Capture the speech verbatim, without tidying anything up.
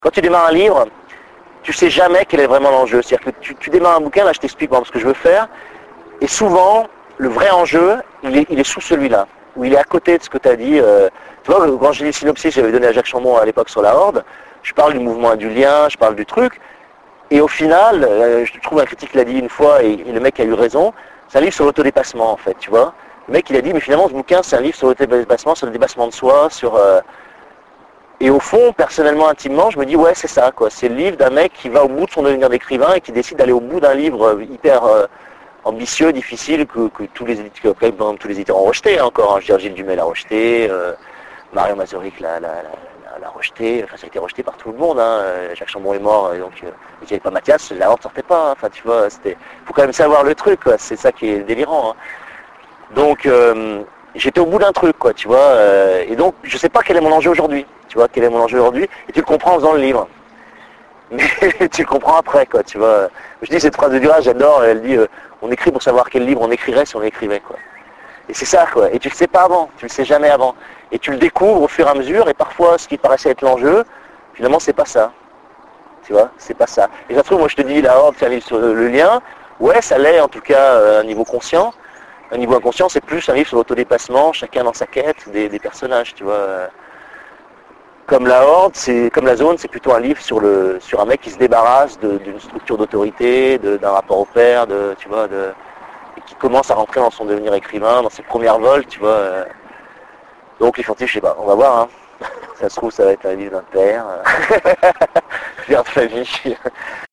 Quand tu démarres un livre, tu sais jamais quel est vraiment l'enjeu. C'est-à-dire que tu, tu démarres un bouquin, là je t'explique moi ce que je veux faire, et souvent, le vrai enjeu, il est, il est sous celui-là, où il est à côté de ce que tu as dit. Euh, tu vois, quand j'ai dit synopsis, j'avais donné à Jacques Chambon à l'époque sur la Horde, je parle du mouvement indulien, je parle du truc, et au final, euh, je trouve un critique l'a dit une fois, et, et le mec a eu raison, c'est un livre sur l'autodépassement en fait, tu vois. Le mec il a dit, mais finalement ce bouquin c'est un livre sur l'autodépassement, sur le dépassement de soi, sur... Euh... Et au fond, personnellement, intimement, je me dis, ouais c'est ça, quoi. C'est le livre d'un mec qui va au bout de son devenir d'écrivain et qui décide d'aller au bout d'un livre hyper... Euh, ambitieux, difficile, que, que tous les éditeurs, que, bon, tous les éditeurs ont rejeté hein, encore. Hein. Je veux dire, Gilles Dumais l'a rejeté, euh, Marion Mazurek l'a, l'a, l'a, l'a rejeté, enfin ça a été rejeté par tout le monde. Hein. Jacques Chambon est mort, et donc euh, il n'y avait pas Mathias, la Horde sortait pas. Hein. Enfin tu vois, c'était. Faut quand même savoir le truc, quoi. C'est ça qui est délirant. Hein. Donc euh, j'étais au bout d'un truc, quoi, tu vois. Euh, et donc je sais pas quel est mon enjeu aujourd'hui. Tu vois, quel est mon enjeu aujourd'hui, et tu le comprends en faisant le livre. Mais tu le comprends après, quoi, tu vois. Je dis cette phrase de Duras, j'adore, elle dit euh, on écrit pour savoir quel livre on écrirait si on écrivait, quoi. Et c'est ça, quoi. Et tu le sais pas avant, tu le sais jamais avant. Et tu le découvres au fur et à mesure, et parfois, ce qui paraissait être l'enjeu, finalement, c'est pas ça. Tu vois, c'est pas ça. Et ça se trouve, moi, je te dis, la Horde, c'est un livre sur le lien. Ouais, ça l'est, en tout cas, à un niveau conscient. Un niveau inconscient, c'est plus un livre sur l'autodépassement, chacun dans sa quête, des, des personnages, tu vois. Comme la Horde, c'est comme la Zone, c'est plutôt un livre sur le sur un mec qui se débarrasse de, d'une structure d'autorité, de, d'un rapport au père, de tu vois, de, et qui commence à rentrer dans son devenir écrivain, dans ses premières vols, tu vois. Euh. Donc les chantiers, je sais pas, on va voir. Hein. Ça se trouve, ça va être un livre d'un père, père de famille.